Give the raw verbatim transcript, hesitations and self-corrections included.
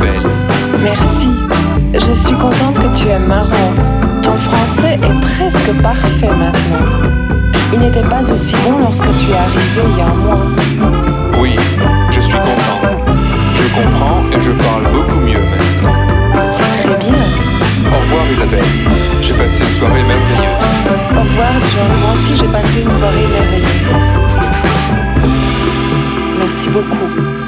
Isabelle. Merci. Je suis contente que tu aimes marrant. Ton français est presque parfait maintenant. Il n'était pas aussi bon lorsque tu es arrivé il y a un mois. Oui, je suis content. Je comprends et je parle beaucoup mieux maintenant. C'est très bien. Au revoir Isabelle. J'ai passé une soirée merveilleuse. Au revoir John. Moi aussi j'ai passé une soirée merveilleuse. Merci beaucoup.